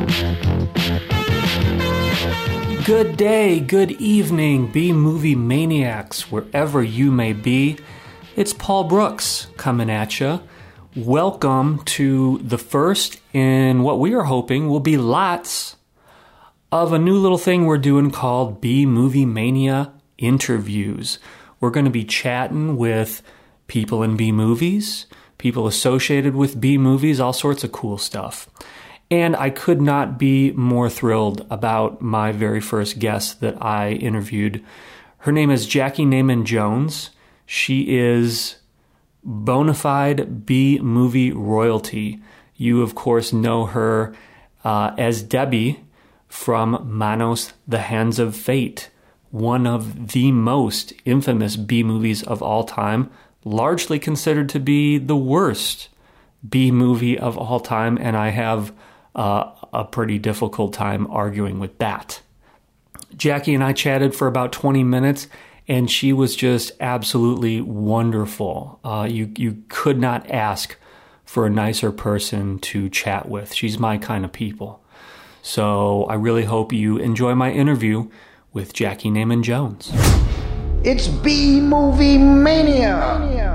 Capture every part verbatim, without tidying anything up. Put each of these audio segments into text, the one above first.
Good day, good evening, B-movie maniacs, wherever you may be. It's Paul Brooks coming at you. Welcome to the first in what we are hoping will be lots of a new little thing we're doing called B-Movie Mania Interviews. We're going to be chatting with people in B-movies, people associated with B-movies, all sorts of cool stuff. And I could not be more thrilled about my very first guest that I interviewed. Her name is Jackie Neyman Jones. She is bona fide B-movie royalty. You, of course, know her uh, as Debbie from Manos, The Hands of Fate, one of the most infamous B-movies of all time, largely considered to be the worst B-movie of all time, and I have Uh, a pretty difficult time arguing with that. Jackie and I chatted for about twenty minutes, and she was just absolutely wonderful. Uh, you you could not ask for a nicer person to chat with. She's my kind of people. So I really hope you enjoy my interview with Jackie Neyman Jones. It's B-Movie Mania!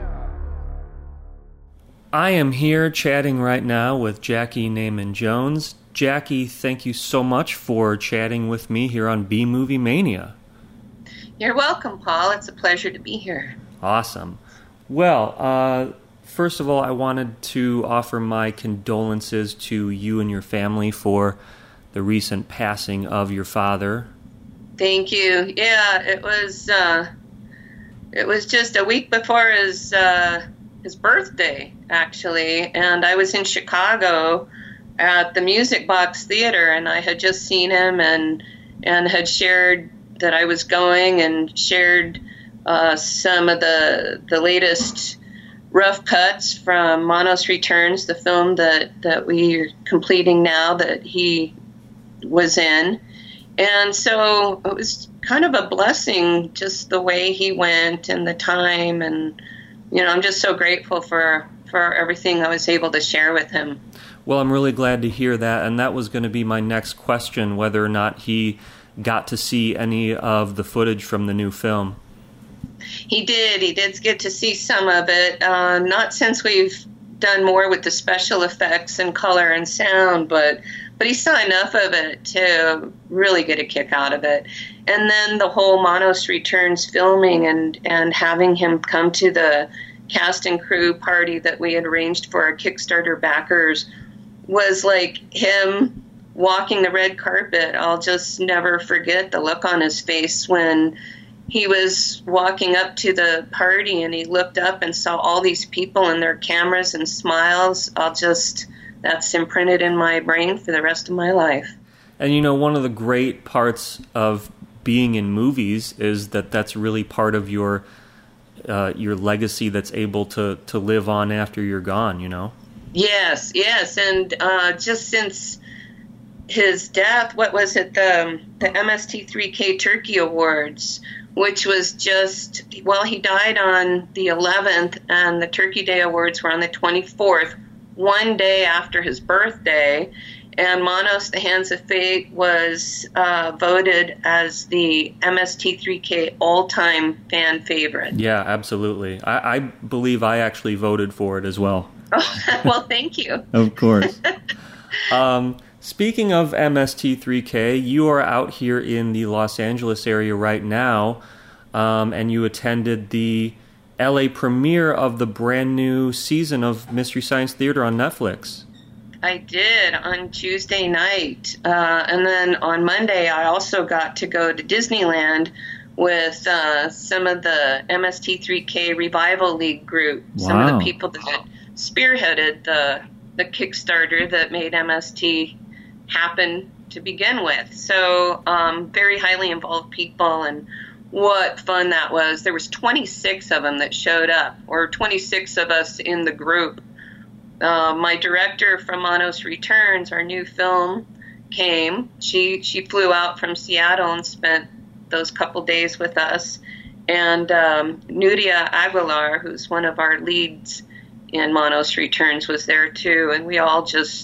I am here chatting right now with Jackie Neyman Jones. Jackie, thank you so much for chatting with me here on B-Movie Mania. You're welcome, Paul. It's a pleasure to be here. Awesome. Well, uh, first of all, I wanted to offer my condolences to you and your family for the recent passing of your father. Thank you. Yeah, it was uh, it was just a week before his uh, his birthday, actually, and I was in Chicago at the Music Box Theater, and I had just seen him and and had shared that I was going and shared uh, some of the the latest rough cuts from Manos Returns, the film that, that we're completing now that he was in. And so it was kind of a blessing, just the way he went and the time, and you know, I'm just so grateful for, for everything I was able to share with him. Well, I'm really glad to hear that, and that was going to be my next question, whether or not he got to see any of the footage from the new film. He did. He did get to see some of it, uh, not since we've done more with the special effects and color and sound, but but he saw enough of it to really get a kick out of it. And then the whole Manos Returns filming and, and having him come to the cast and crew party that we had arranged for our Kickstarter backers was like him walking the red carpet. I'll just never forget the look on his face when he was walking up to the party and he looked up and saw all these people and their cameras and smiles. I'll just, that's imprinted in my brain for the rest of my life. And you know, one of the great parts of being in movies is that that's really part of your uh, your legacy that's able to, to live on after you're gone, you know? Yes, yes. And uh, just since his death, what was it, the, the M S T three K Turkey Awards, which was just, well, he died on the eleventh, and the Turkey Day Awards were on the twenty-fourth, one day after his birthday, and Manos, The Hands of Fate was uh, voted as the M S T three K all-time fan favorite. Yeah, absolutely. I, I believe I actually voted for it as well. Well, thank you. Of course. um, speaking of M S T three K, you are out here in the Los Angeles area right now, um, and you attended the L A premiere of the brand new season of Mystery Science Theater on Netflix. I did on Tuesday night. Uh, and then on Monday, I also got to go to Disneyland with uh, some of the M S T three K Revival League group, wow. Some of the people that spearheaded the, the Kickstarter that made M S T happen to begin with. So um, very highly involved people, and what fun that was. There was twenty-six of them that showed up, or twenty-six of us in the group. Uh, my director from Manos Returns, our new film, came. She she flew out from Seattle and spent those couple days with us. And um, Nuria Aguilar, who's one of our leads in Manos Returns, was there too. And we all just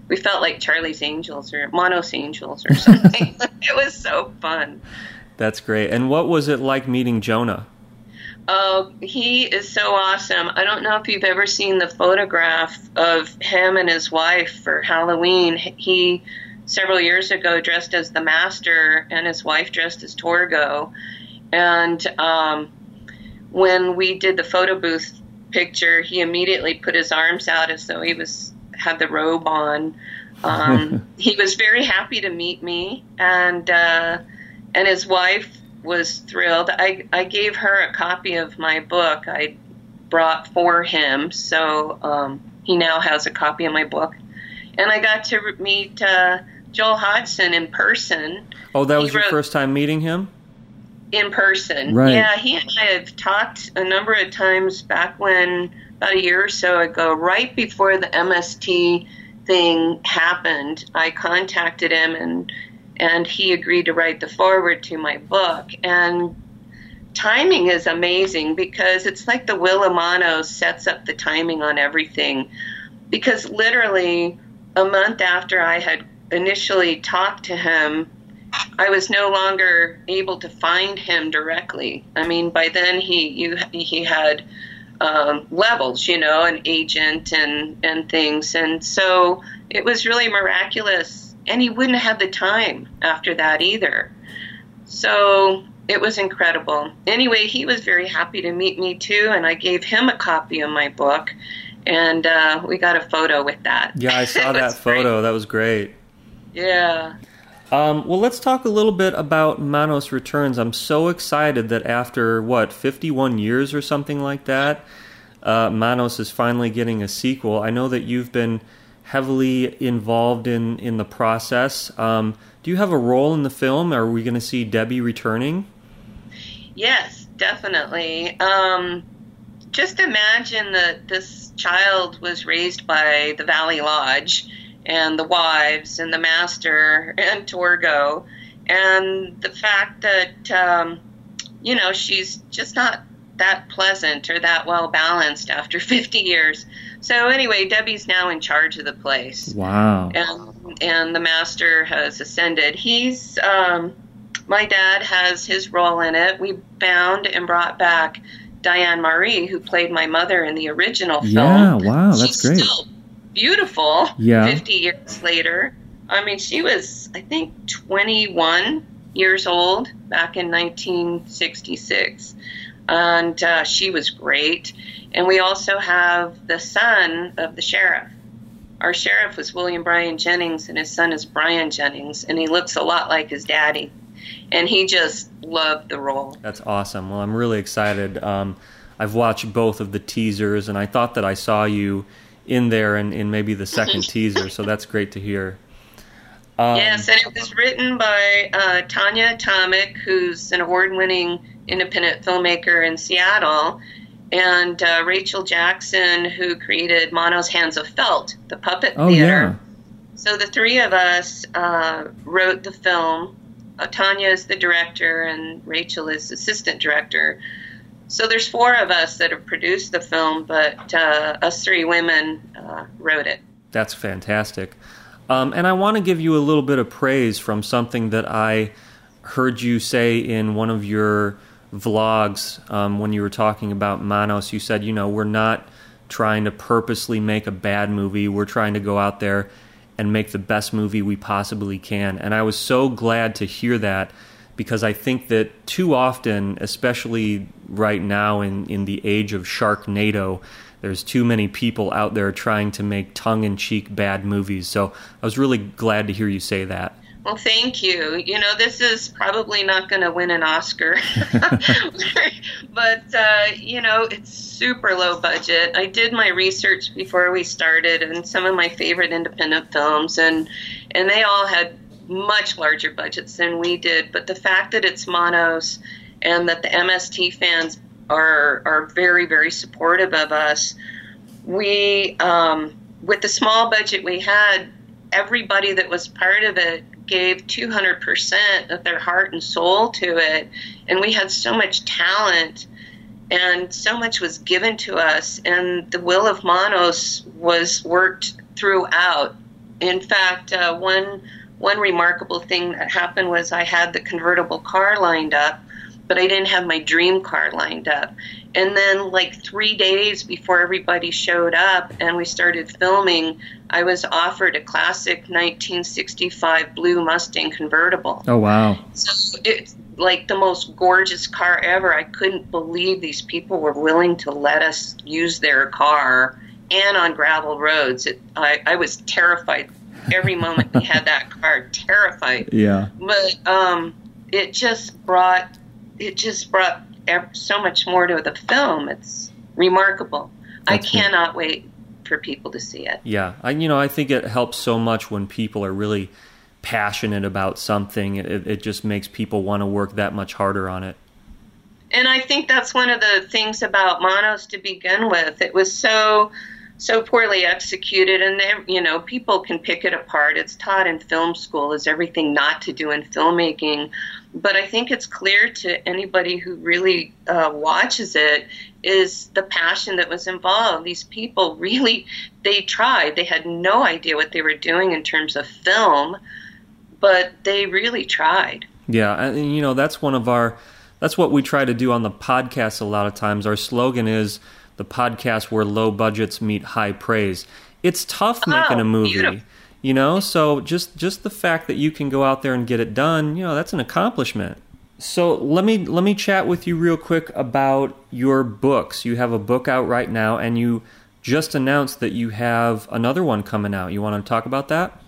we felt like Charlie's Angels or Manos Angels or something. It was so fun. That's great. And what was it like meeting Jonah? Oh, he is so awesome. I don't know if you've ever seen the photograph of him and his wife for Halloween. He, several years ago, dressed as the Master and his wife dressed as Torgo. And um, when we did the photo booth picture, he immediately put his arms out as though he was had the robe on. Um, he was very happy to meet me, and uh, and his wife was thrilled. I, I gave her a copy of my book I brought for him, so um, he now has a copy of my book. And I got to meet uh, Joel Hodgson in person. Oh, that was he your wrote, first time meeting him? In person. Right. Yeah, he and I have talked a number of times back when, about a year or so ago, right before the M S T thing happened. I contacted him, and and he agreed to write the foreword to my book. And timing is amazing, because it's like the Will of Manos sets up the timing on everything. Because literally a month after I had initially talked to him, I was no longer able to find him directly. I mean, by then he you, he had um, levels, you know, an agent and, and things. And so it was really miraculous. And he wouldn't have the time after that either. So it was incredible. Anyway, he was very happy to meet me too, and I gave him a copy of my book, and uh, we got a photo with that. Yeah, I saw that photo. Great. That was great. Yeah. Um, well, let's talk a little bit about Manos Returns. I'm so excited that after, what, fifty-one years or something like that, uh, Manos is finally getting a sequel. I know that you've been heavily involved in, in the process. Um, do you have a role in the film? Are we going to see Debbie returning? Yes, definitely. Um, just imagine that this child was raised by the Valley Lodge and the wives and the Master and Torgo, and the fact that, um, you know, she's just not that pleasant or that well balanced after fifty years. So anyway, Debbie's now in charge of the place. Wow. And and the Master has ascended. He's um, my dad has his role in it. We bound and brought back Diane Marie, who played my mother in the original film. Yeah, wow, that's She's great. Still beautiful. Yeah. fifty years later. I mean, she was, I think, twenty-one years old back in nineteen sixty-six. And uh, she was great. And we also have the son of the sheriff. Our sheriff was William Bryan Jennings, and his son is Brian Jennings, and he looks a lot like his daddy. And he just loved the role. That's awesome. Well, I'm really excited. Um, I've watched both of the teasers, and I thought that I saw you in there in, in maybe the second teaser, so that's great to hear. Um, yes, and it was written by uh, Tanya Atomic, who's an award-winning independent filmmaker in Seattle, and uh, Rachel Jackson, who created Manos Hands of Felt, the puppet oh, theater. Yeah. So the three of us uh, wrote the film. Uh, Tanya is the director, and Rachel is assistant director. So there's four of us that have produced the film, but uh, us three women uh, wrote it. That's fantastic. Um, and I want to give you a little bit of praise from something that I heard you say in one of your vlogs um, when you were talking about Manos. You said, you know, we're not trying to purposely make a bad movie. We're trying to go out there and make the best movie we possibly can. And I was so glad to hear that, because I think that too often, especially right now in, in the age of Sharknado, there's too many people out there trying to make tongue-in-cheek bad movies. So I was really glad to hear you say that. Well, thank you. You know, this is probably not going to win an Oscar, but, uh, you know, it's super low budget. I did my research before we started, and some of my favorite independent films, and and they all had much larger budgets than we did. But the fact that it's Manos and that the M S T fans are are very, very supportive of us, we, um, with the small budget we had, everybody that was part of it gave two hundred percent of their heart and soul to it. And we had so much talent, and so much was given to us. And the will of Manos was worked throughout. In fact, uh, one one remarkable thing that happened was I had the convertible car lined up, but I didn't have my dream car lined up. And then like three days before everybody showed up and we started filming, I was offered a classic nineteen sixty-five blue Mustang convertible. Oh, wow. So it's like the most gorgeous car ever. I couldn't believe these people were willing to let us use their car and on gravel roads. It, I, I was terrified every moment we had that car, terrified. Yeah. But um, it just brought it just brought so much more to the film. It's remarkable. That's I cannot cool. wait for people to see it. Yeah, I, you know, I think it helps so much when people are really passionate about something. It, it just makes people want to work that much harder on it. And I think that's one of the things about Manos to begin with. It was so so poorly executed, and you know, people can pick it apart. It's taught in film school as everything not to do in filmmaking. But I think it's clear to anybody who really uh, watches it is the passion that was involved. These people really, they tried. They had no idea what they were doing in terms of film, but they really tried. Yeah, and you know, that's one of our, that's what we try to do on the podcast a lot of times. Our slogan is the podcast where low budgets meet high praise. It's tough making oh, a movie. Beautiful. You know, so just, just the fact that you can go out there and get it done, you know, that's an accomplishment. So let me let me chat with you real quick about your books. You have a book out right now, and you just announced that you have another one coming out. You want to talk about that?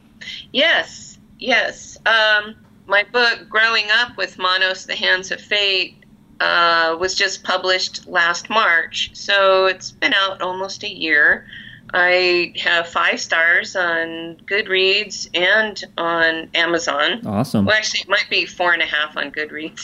Yes, yes. Um, my book, Growing Up with Manos, The Hands of Fate, uh, was just published last March. So it's been out almost a year. I have five stars on Goodreads and on Amazon. Awesome. Well, actually, it might be four and a half on Goodreads.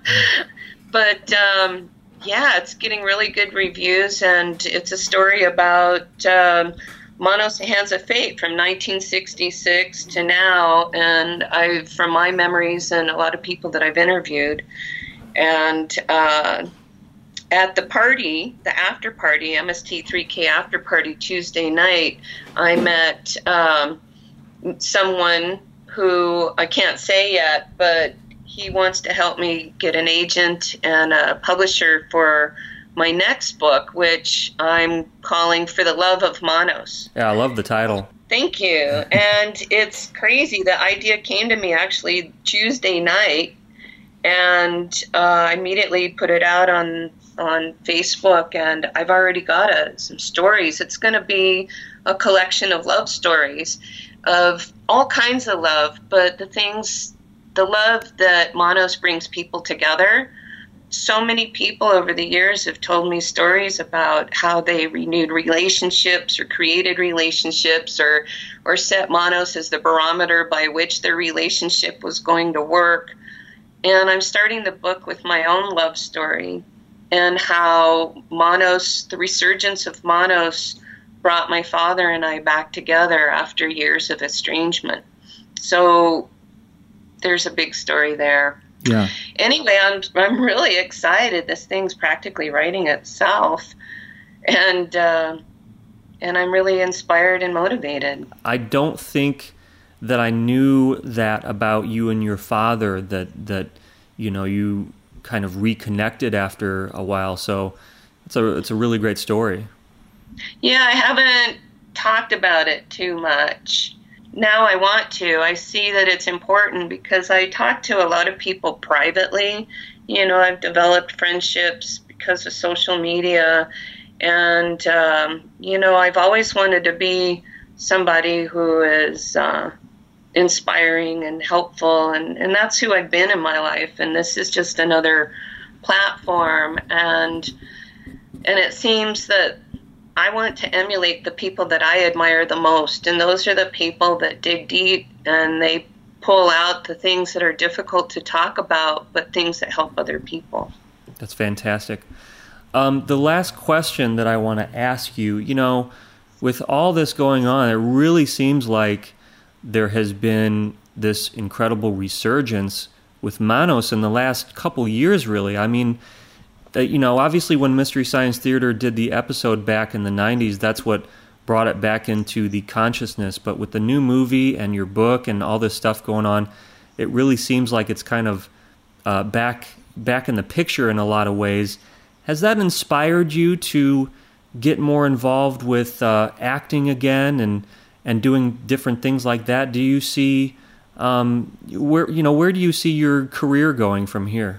But, um, yeah, it's getting really good reviews, and it's a story about um, Manos, The Hands of Fate from nineteen sixty-six to now, and I've, from my memories and a lot of people that I've interviewed, and uh at the party, the after party, M S T three K after party Tuesday night, I met um, someone who I can't say yet, but he wants to help me get an agent and a publisher for my next book, which I'm calling For the Love of Manos. Yeah, I love the title. Thank you. And it's crazy. The idea came to me actually Tuesday night, and uh, I immediately put it out on on Facebook, and I've already got a, some stories. It's going to be a collection of love stories of all kinds of love, but the things, the love that Manos brings people together. So many people over the years have told me stories about how they renewed relationships or created relationships or, or set Manos as the barometer by which their relationship was going to work. And I'm starting the book with my own love story, and how Manos, the resurgence of Manos, brought my father and I back together after years of estrangement. So there's a big story there. Yeah. Anyway, I'm I'm really excited. This thing's practically writing itself, and uh, and I'm really inspired and motivated. I don't think that I knew that about you and your father. That that you know you. kind of reconnected after a while, so it's a it's a really great story. Yeah, I haven't talked about it too much. Now I want to. I see that it's important because I talk to a lot of people privately. You know, I've developed friendships because of social media, and um, you know, I've always wanted to be somebody who is uh, inspiring and helpful, and, and that's who I've been in my life, and this is just another platform, and and it seems that I want to emulate the people that I admire the most, and those are the people that dig deep and they pull out the things that are difficult to talk about, but things that help other people. That's fantastic. Um, the last question that I want to ask you, you know, with all this going on, it really seems like there has been this incredible resurgence with Manos in the last couple years, really. I mean, uh, you know, obviously when Mystery Science Theater did the episode back in the nineties, that's what brought it back into the consciousness. But with the new movie and your book and all this stuff going on, it really seems like it's kind of uh, back back in the picture in a lot of ways. Has that inspired you to get more involved with uh, acting again and and doing different things like that? Do you see um, where you know where do you see your career going from here?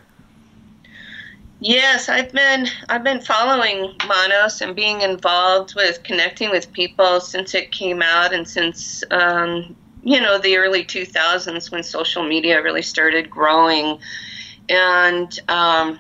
Yes, I've been I've been following Manos and being involved with connecting with people since it came out, and since um, you know the early two thousands when social media really started growing, and um,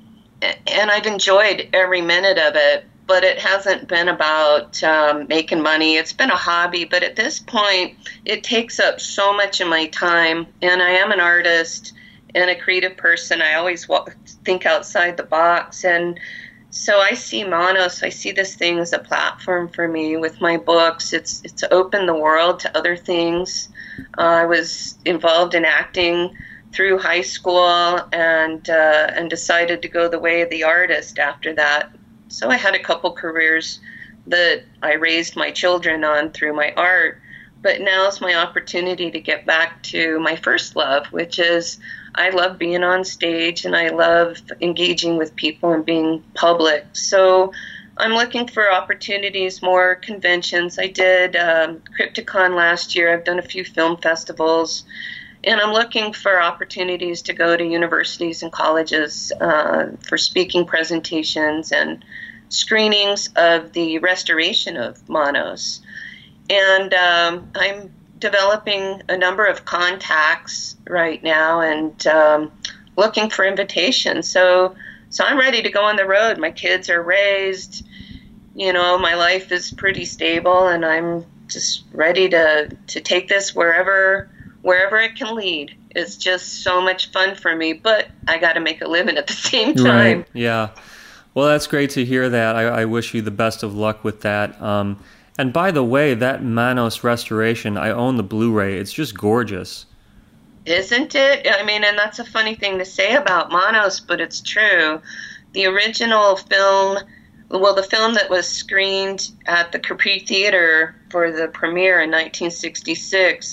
and I've enjoyed every minute of it. But it hasn't been about um, making money. It's been a hobby, but at this point, it takes up so much of my time, and I am an artist and a creative person. I always walk, think outside the box, and so I see Manos, I see this thing as a platform for me with my books. It's it's opened the world to other things. Uh, I was involved in acting through high school and uh, and decided to go the way of the artist after that. So I had a couple careers that I raised my children on through my art, but now's my opportunity to get back to my first love, which is I love being on stage and I love engaging with people and being public. So I'm looking for opportunities, more conventions. I did um, Crypticon last year. I've done a few film festivals. And I'm looking for opportunities to go to universities and colleges uh, for speaking presentations and screenings of the restoration of Manos. And um, I'm developing a number of contacts right now and um, looking for invitations. So, so I'm ready to go on the road. My kids are raised. You know, my life is pretty stable, and I'm just ready to, to take this wherever wherever it can lead. It's just so much fun for me, but I got to make a living at the same time. Right. Yeah. Well, that's great to hear that. I, I wish you the best of luck with that. Um, and by the way, that Manos restoration, I own the Blu-ray. It's just gorgeous. Isn't it? I mean, and that's a funny thing to say about Manos, but it's true. The original film, well, the film that was screened at the Capri Theater for the premiere in nineteen sixty-six,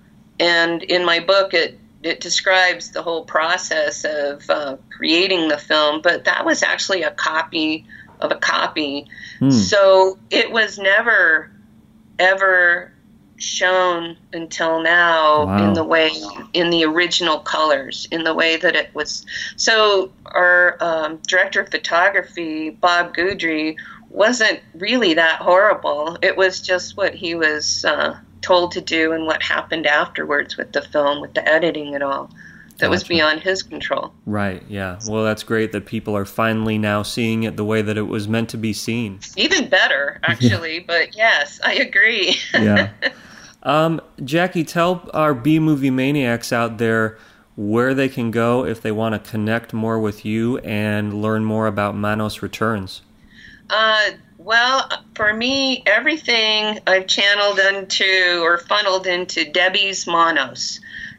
and in my book, it, it describes the whole process of uh, creating the film, but that was actually a copy of a copy. Hmm. So it was never, ever shown until now wow. in the way, in the original colors, in the way that it was. So our um, director of photography, Bob Guidry, wasn't really that horrible. It was just what he was uh, told to do and what happened afterwards with the film, with the editing and all. That gotcha. Was beyond his control. Right, yeah. Well, that's great that people are finally now seeing it the way that it was meant to be seen. Even better, actually, yeah. But yes, I agree. Yeah. Um, Jackie, tell our B-Movie Maniacs out there where they can go if they want to connect more with you and learn more about Manos Returns. Uh, well, for me, everything I've channeled into or funneled into Debbie's Manos.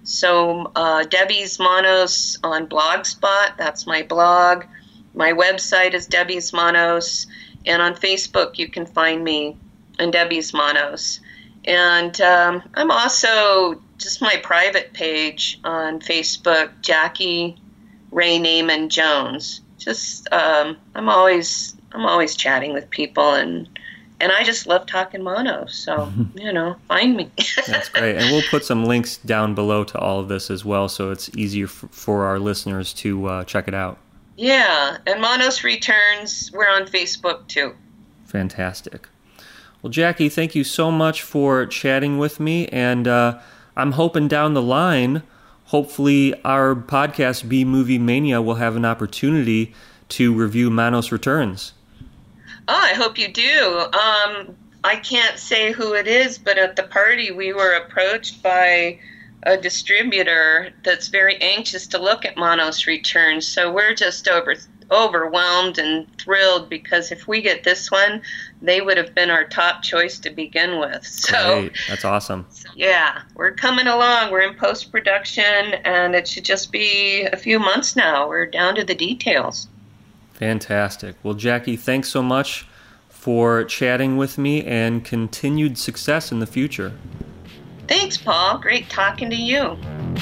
So uh, Debbie's Manos on Blogspot, that's my blog. My website is Debbie's Manos. And on Facebook, you can find me in Debbie's Manos. And um, I'm also just my private page on Facebook, Jackie Ray Naaman Jones. Just um, I'm always I'm always chatting with people, and and I just love talking mono. So you know, find me. That's great, and we'll put some links down below to all of this as well, so it's easier f- for our listeners to uh, check it out. Yeah, and Manos Returns, we're on Facebook too. Fantastic. Well, Jackie, thank you so much for chatting with me, and uh, I'm hoping down the line, hopefully our podcast, B-Movie Mania, will have an opportunity to review Manos Returns. Oh, I hope you do. Um, I can't say who it is, but at the party we were approached by a distributor that's very anxious to look at Manos Returns, so we're just over overwhelmed and thrilled because if we get this one, they would have been our top choice to begin with. So great. That's awesome. Yeah, we're coming along. We're in post-production, and it should just be a few months now. We're down to the details. Fantastic. Well, Jackie, thanks so much for chatting with me, and continued success in the future. Thanks, Paul. Great talking to you.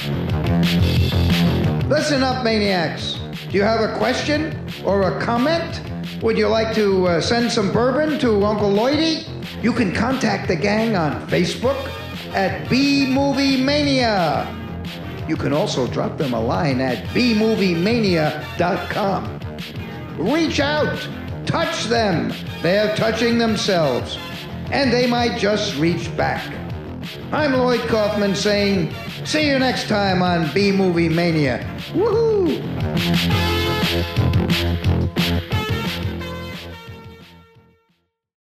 Listen up, Maniacs. Do you have a question or a comment? Would you like to uh, send some bourbon to Uncle Lloydie? You can contact the gang on Facebook at B Movie Mania. You can also drop them a line at b movie mania dot com. Reach out. Touch them. They're touching themselves. And they might just reach back. I'm Lloyd Kaufman saying, see you next time on B Movie Mania. Woohoo!